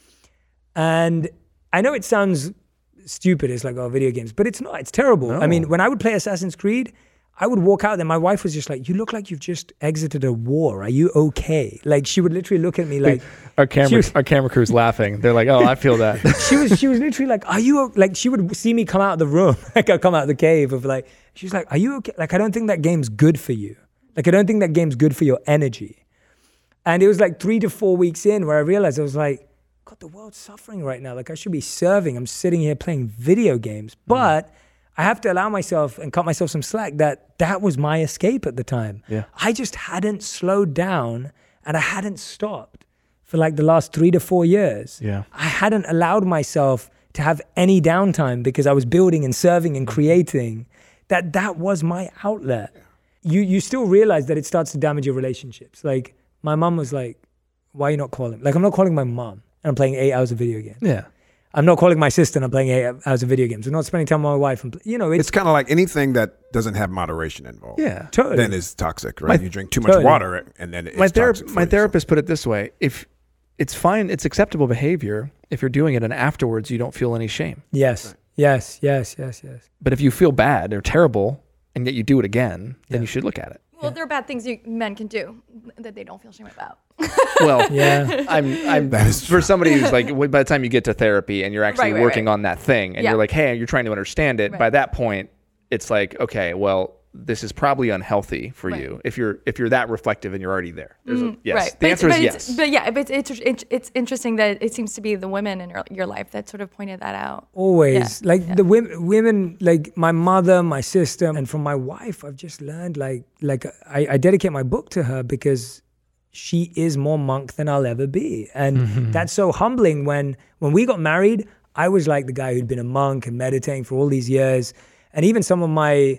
And I know it sounds stupid, it's like, oh, video games, but it's not, it's terrible. No. I mean, when I would play Assassin's Creed, I would walk out there, my wife was just like, you look like you've just exited a war. Are you okay? Like, she would literally look at me like... Our camera crew's laughing. They're like, oh, I feel that. She was literally like, are you... Like, she would see me come out of the room, like I come out of the cave of like... She's like, are you okay? Like, I don't think that game's good for you. Like, I don't think that game's good for your energy. And it was like 3 to 4 weeks in where I realized, I was like, God, the world's suffering right now. Like, I should be serving. I'm sitting here playing video games. But... I have to allow myself and cut myself some slack that was my escape at the time. Yeah. I just hadn't slowed down and I hadn't stopped for like the last 3 to 4 years. Yeah. I hadn't allowed myself to have any downtime because I was building and serving and creating. That was my outlet. You still realize that it starts to damage your relationships. Like, my mom was like, why are you not calling? Like, I'm not calling my mom and I'm playing 8 hours of video games. Yeah. I'm not calling my sister and I'm playing 8 hours of video games. I'm not spending time with my wife. And it's kind of like anything that doesn't have moderation involved. Yeah, totally. Then is toxic, right? You drink too much water and then it's toxic. My therapist put it this way: if it's fine, it's acceptable behavior if you're doing it and afterwards you don't feel any shame. Yes, right. yes. But if you feel bad or terrible and yet you do it again, then you should look at it. Well, there are bad things men can do that they don't feel shame about. Well, yeah, I'm that is for somebody who's like, by the time you get to therapy and you're actually working on that thing and you're like, hey, you're trying to understand it. Right. By that point, it's like, okay, well, this is probably unhealthy for you if you're that reflective and you're already there. Yes. Right. The answer is yes. But yeah, it's interesting that it seems to be the women in your life that sort of pointed that out. Always. The women, like my mother, my sister, and from my wife, I've just learned I dedicate my book to her because she is more monk than I'll ever be. And that's so humbling. When we got married, I was like the guy who'd been a monk and meditating for all these years. And even some of my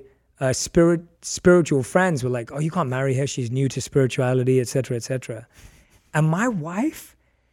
spiritual friends were like, oh, you can't marry her. She's new to spirituality, et cetera, et cetera. And my wife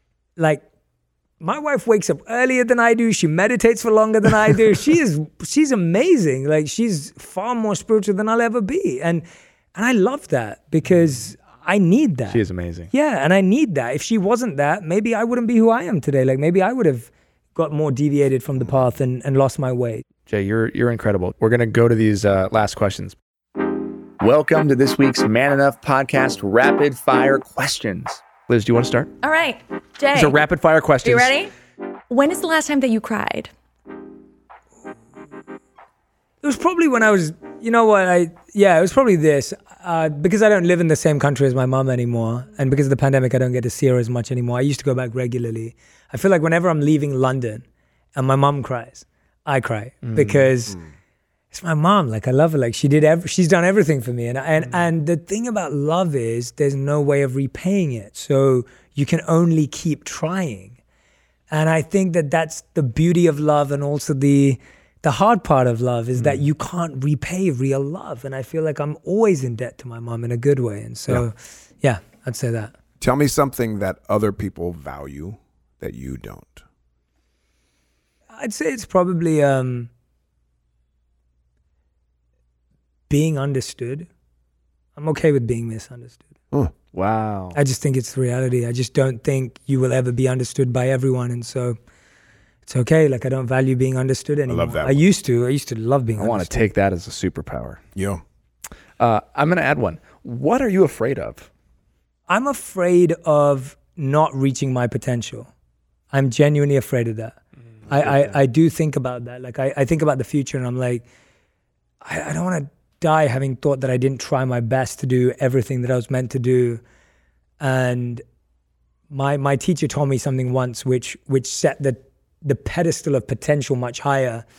wakes up earlier than I do. She meditates for longer than I do. She's amazing. Like, she's far more spiritual than I'll ever be. And I love that because I need that. She is amazing. Yeah, and I need that. If she wasn't that, maybe I wouldn't be who I am today. Like, maybe I would have got more deviated from the path and lost my way. Jay, you're incredible. We're going to go to these last questions. Welcome to this week's Man Enough Podcast Rapid Fire Questions. Liz, do you want to start? All right, Jay. These are rapid fire questions. Are you ready? When is the last time that you cried? It was probably when I was, it was probably this. Because I don't live in the same country as my mom anymore, and because of the pandemic, I don't get to see her as much anymore. I used to go back regularly. I feel like whenever I'm leaving London and my mom cries, I cry because it's my mom. Like, I love her. Like, she's done everything for me. And the thing about love is there's no way of repaying it. So you can only keep trying. And I think that's the beauty of love, and also the hard part of love is that you can't repay real love. And I feel like I'm always in debt to my mom in a good way. And so, yeah I'd say that. Tell me something that other people value that you don't. I'd say it's probably being understood. I'm okay with being misunderstood. Oh, wow. I just think it's the reality. I just don't think you will ever be understood by everyone. And so it's okay. Like, I don't value being understood anymore. I love that. I used to love being understood. I want to take that as a superpower. Yeah. I'm going to add one. What are you afraid of? I'm afraid of not reaching my potential. I'm genuinely afraid of that. I do think about that. Like, I think about the future and I'm like, I don't want to die having thought that I didn't try my best to do everything that I was meant to do. And my teacher told me something once which set the pedestal of potential much higher.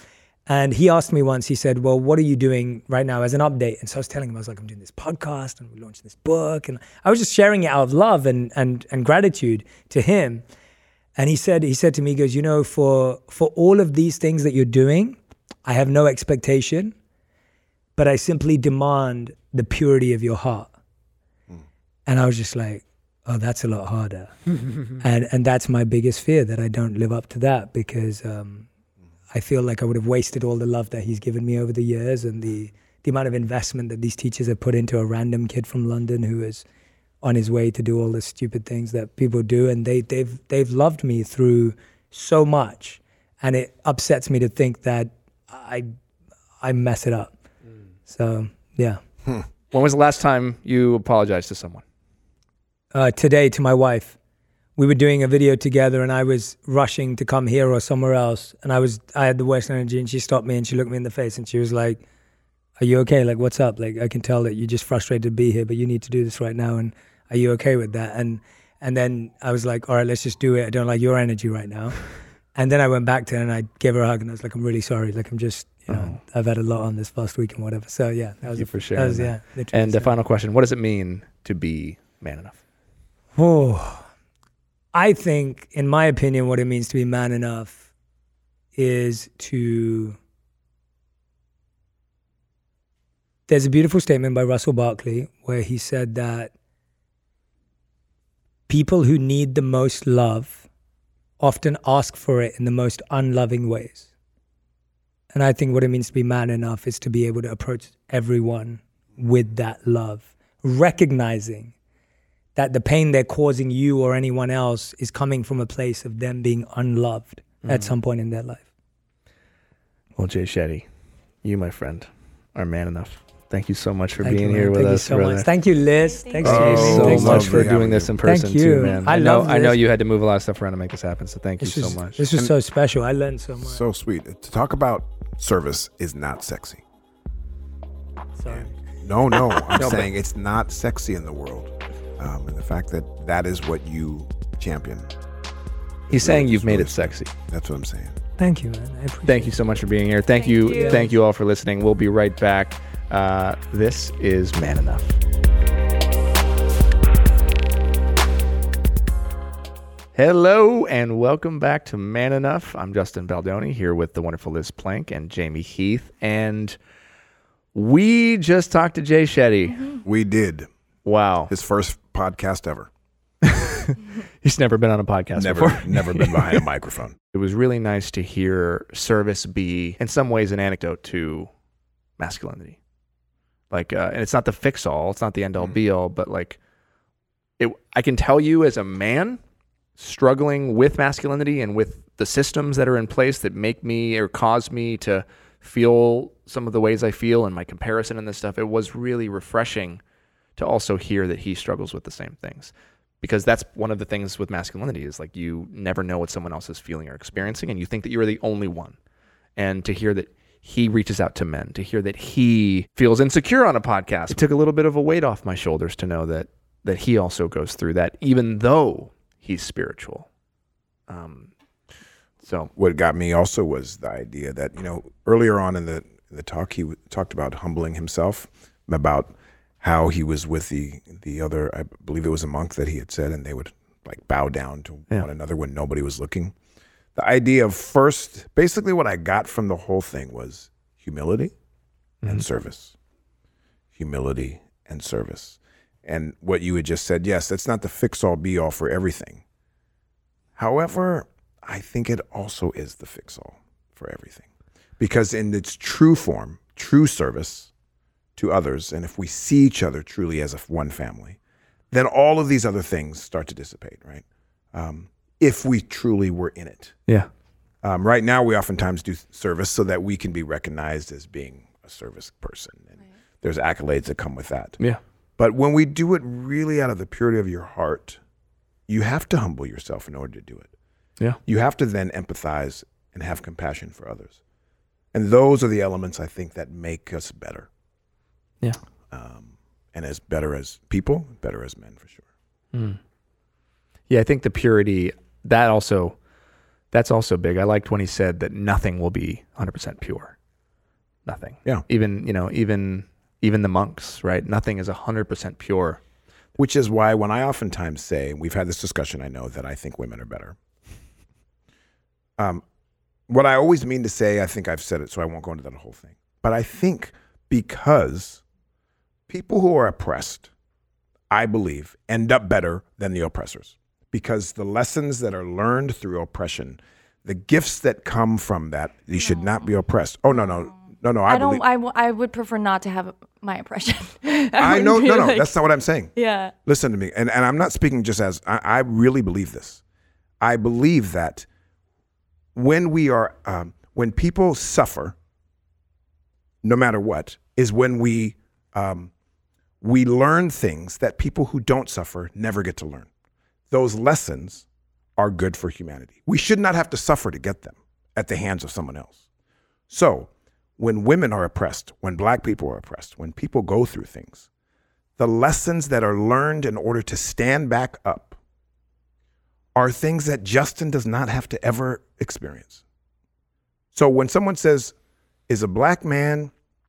And he asked me once, he said, well, what are you doing right now as an update? And so I was telling him, I was like, I'm doing this podcast and we're launching this book. And I was just sharing it out of love and gratitude to him. And he said to me, he goes, you know, for all of these things that you're doing, I have no expectation, but I simply demand the purity of your heart. And I was just like, oh, that's a lot harder. and that's my biggest fear, that I don't live up to that, because I feel like I would have wasted all the love that he's given me over the years, and the amount of investment that these teachers have put into a random kid from London who is on his way to do all the stupid things that people do. And they've loved me through so much. And it upsets me to think that I mess it up. So, yeah. When was the last time you apologized to someone? Today, to my wife. We were doing a video together and I was rushing to come here or somewhere else. And I had the worst energy, and she stopped me and she looked me in the face and she was like, are you okay? Like, what's up? Like, I can tell that you're just frustrated to be here, but you need to do this right now. And are you okay with that? And then I was like, all right, let's just do it. I don't like your energy right now. And then I went back to her and I gave her a hug and I was like, I'm really sorry. Like, I'm just, I've had a lot on this past week and whatever. So yeah, that was for sure. Yeah. And the final question, what does it mean to be man enough? Oh, I think, in my opinion, what it means to be man enough is there's a beautiful statement by Russell Barkley where he said that people who need the most love often ask for it in the most unloving ways. And I think what it means to be man enough is to be able to approach everyone with that love, recognizing that the pain they're causing you or anyone else is coming from a place of them being unloved at some point in their life. Well, Jay Shetty, you, my friend, are man enough. Thank you so much for being here with us, so brother. much. Thank you, Liz. Thanks, Thank you Jamie. so much for doing this in person, Thank you. too, man. I know you had to move a lot of stuff around to make this happen, so thank you so much. This was so special. I learned so much. So sweet. To talk about service is not sexy. Sorry. No, I'm saying it's not sexy in the world. And the fact that is what you champion. He's saying you've made it sexy. That's what I'm saying. Thank you, man. I appreciate Thank you so much for being here. Thank you all for listening. We'll be right back. This is Man Enough. Hello and welcome back to Man Enough. I'm Justin Baldoni here with the wonderful Liz Plank and Jamie Heath. And we just talked to Jay Shetty. We did. Wow. His first podcast ever. He's never been on a podcast before. Never been behind a microphone. It was really nice to hear service be, in some ways, an anecdote to masculinity. Like, and it's not the fix-all, it's not the end-all, be-all, but like, I can tell you as a man struggling with masculinity and with the systems that are in place that make me or cause me to feel some of the ways I feel and my comparison and this stuff, it was really refreshing to also hear that he struggles with the same things. Because that's one of the things with masculinity is like you never know what someone else is feeling or experiencing, and you think that you're the only one. And to hear that he reaches out to men, to hear that he feels insecure on a podcast, it took a little bit of a weight off my shoulders to know that he also goes through that, even though he's spiritual. So what got me also was the idea that, earlier on in the talk, he talked about humbling himself, about how he was with the other, I believe it was a monk that he had said, and they would like bow down to one another when nobody was looking. The idea of first, basically what I got from the whole thing was humility and service. Humility and service. And what you had just said, yes, that's not the fix-all, be-all for everything. However, I think it also is the fix-all for everything. Because in its true form, true service to others, and if we see each other truly as one family, then all of these other things start to dissipate, right? If we truly were in it. Yeah. Right now, we oftentimes do service so that we can be recognized as being a service person. And there's accolades that come with that. Yeah. But when we do it really out of the purity of your heart, you have to humble yourself in order to do it. Yeah. You have to then empathize and have compassion for others. And those are the elements, I think, that make us better. Yeah. And as better as people, better as men, for sure. Yeah, I think the purity, that That's also big. I liked when he said that nothing will be 100% pure. Nothing. Yeah. Even the monks, right? Nothing is 100% pure. Which is why when I oftentimes say, we've had this discussion, I know, that I think women are better. What I always mean to say, I think I've said it, so I won't go into that whole thing. But I think because people who are oppressed, I believe, end up better than the oppressors. Because the lessons that are learned through oppression, the gifts that come from that, you should not be oppressed. Oh, no. I would prefer not to have my oppression. I know, no, that's not what I'm saying. Yeah. Listen to me, and I'm not speaking just as, I really believe this. I believe that when people suffer, no matter what, is when we learn things that people who don't suffer never get to learn. Those lessons are good for humanity. We should not have to suffer to get them at the hands of someone else. So when women are oppressed, when black people are oppressed, when people go through things, the lessons that are learned in order to stand back up are things that Justin does not have to ever experience. So when someone says, is a black man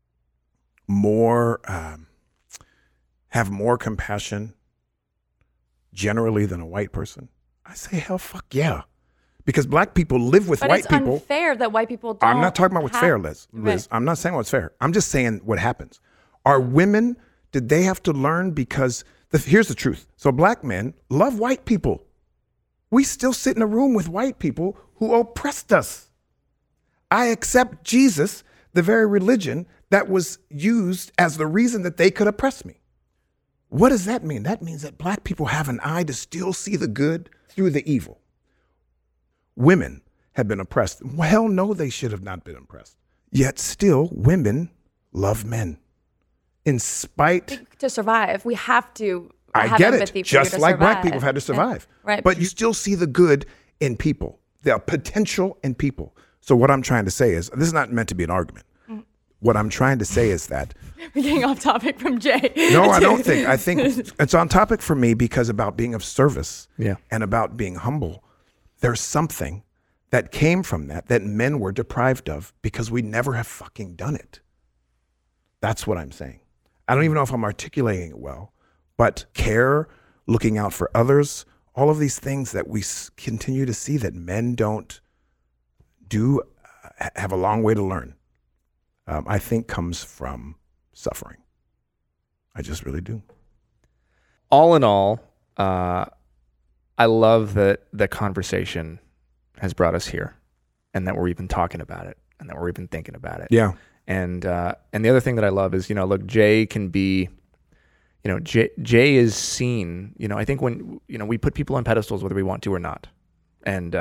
have more compassion generally than a white person? I say, hell, fuck yeah. Because black people live with white people. But it's unfair that white people don't. I'm not talking about what's fair, Liz. Right. I'm not saying what's fair. I'm just saying what happens. Are women, did they have to learn? Because here's the truth. So black men love white people. We still sit in a room with white people who oppressed us. I accept Jesus, the very religion that was used as the reason that they could oppress me. What does that mean? That means that black people have an eye to still see the good through the evil. Women have been oppressed. Well, hell no, they should have not been oppressed. Yet still, women love men. In spite... To survive, we have to I have get empathy it. for you Just to like survive. black people have had to survive. Yeah. Right. But you still see the good in people, the potential in people. So what I'm trying to say is, this is not meant to be an argument. What I'm trying to say is that... We're getting off topic from Jay. No, I don't think. I think it's on topic for me because about being of service and about being humble. There's something that came from that men were deprived of because we never have fucking done it. That's what I'm saying. I don't even know if I'm articulating it well, but care, looking out for others, all of these things that we continue to see that men don't do, have a long way to learn, I think comes from suffering. I just really do. All in all, I love that the conversation has brought us here and that we're even talking about it and that we're even thinking about it. Yeah. And the other thing that I love is, look, Jay can be, Jay is seen, I think when, we put people on pedestals whether we want to or not. And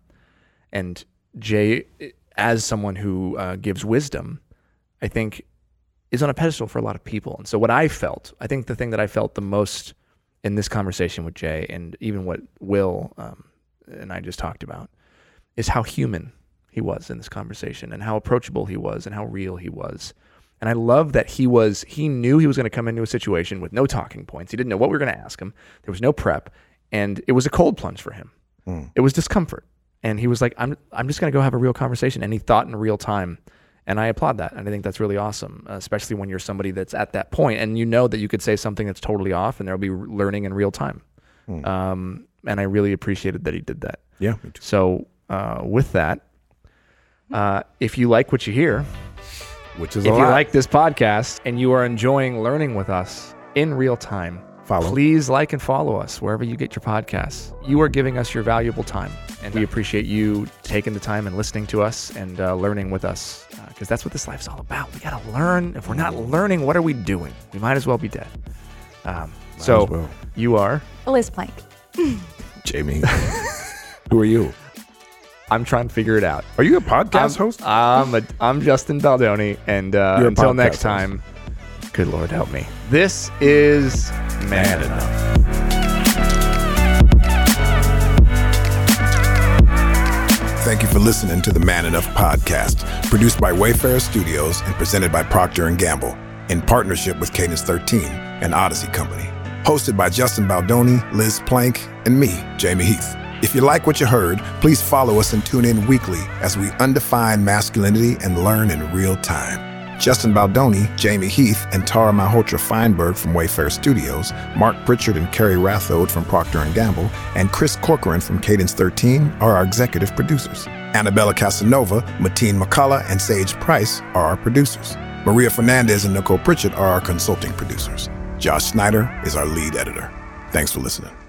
Jay, as someone who gives wisdom, I think is on a pedestal for a lot of people. And so what I think the thing that I felt the most in this conversation with Jay and even what Will and I just talked about is how human he was in this conversation and how approachable he was and how real he was. And I love that he knew he was going to come into a situation with no talking points. He didn't know what we were going to ask him. There was no prep. And it was a cold plunge for him. It was discomfort. And he was like, I'm just going to go have a real conversation. And he thought in real time. And I applaud that. And I think that's really awesome, especially when you're somebody that's at that point and you know that you could say something that's totally off and there'll be learning in real time. And I really appreciated that he did that. Yeah, me too. So with that, if you like what you hear, which is if you like this podcast and you are enjoying learning with us in real time, please like and follow us wherever you get your podcasts. You are giving us your valuable time, and we appreciate you taking the time and listening to us and learning with us, because that's what this life's all about. We got to learn. If we're not learning, what are we doing? We might as well be dead. You are? Liz Plank. Jamie. Who are you? I'm trying to figure it out. Are you a podcast host? I'm Justin Baldoni, and until next time, good Lord help me. This is Man Enough. Thank you for listening to the Man Enough podcast, produced by Wayfarer Studios and presented by Procter & Gamble in partnership with Cadence 13 and Odyssey Company. Hosted by Justin Baldoni, Liz Plank, and me, Jamie Heath. If you like what you heard, please follow us and tune in weekly as we undefine masculinity and learn in real time. Justin Baldoni, Jamie Heath, and Tara Malhotra Feinberg from Wayfair Studios, Mark Pritchard and Kerry Rathode from Procter & Gamble, and Chris Corcoran from Cadence 13 are our executive producers. Annabella Casanova, Mateen McCullough, and Sage Price are our producers. Maria Fernandez and Nicole Pritchard are our consulting producers. Josh Snyder is our lead editor. Thanks for listening.